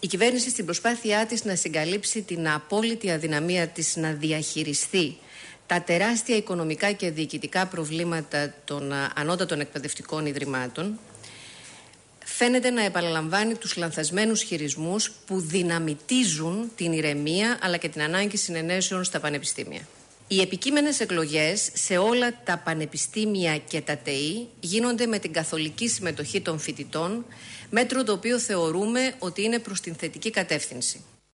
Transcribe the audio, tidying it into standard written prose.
Η κυβέρνηση στην προσπάθειά της να συγκαλύψει την απόλυτη αδυναμία της να διαχειριστεί τα τεράστια οικονομικά και διοικητικά προβλήματα των ανώτατων εκπαιδευτικών ιδρυμάτων, φαίνεται να επαναλαμβάνει τους λανθασμένους χειρισμούς που δυναμητίζουν την ηρεμία αλλά και την ανάγκη συνενέσεων στα πανεπιστήμια. Οι επικείμενες εκλογές σε όλα τα πανεπιστήμια και τα ΤΕΗ γίνονται με την καθολική συμμετοχή των φοιτητών, μέτρο το οποίο θεωρούμε ότι είναι προς την θετική κατεύθυνση.